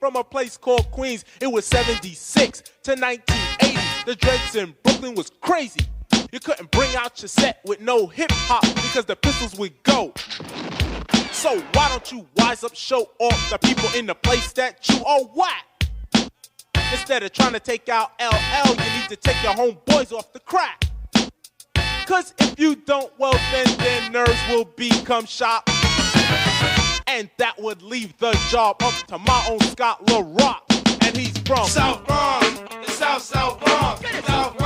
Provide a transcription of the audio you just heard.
from a place called Queens. It was 76 to 1980. The dreads in Brooklyn was crazy. You couldn't bring out your set with no hip-hop because the pistols would go. So why don't you wise up, show off the people in the place that you are whack? Instead of trying to take out LL, you need to take your homeboys off the crack. Cause if you don't, well then their nerves will become shot. And that would leave the job up to my own Scott LaRock. And he's from South Bronx, the South Bronx, South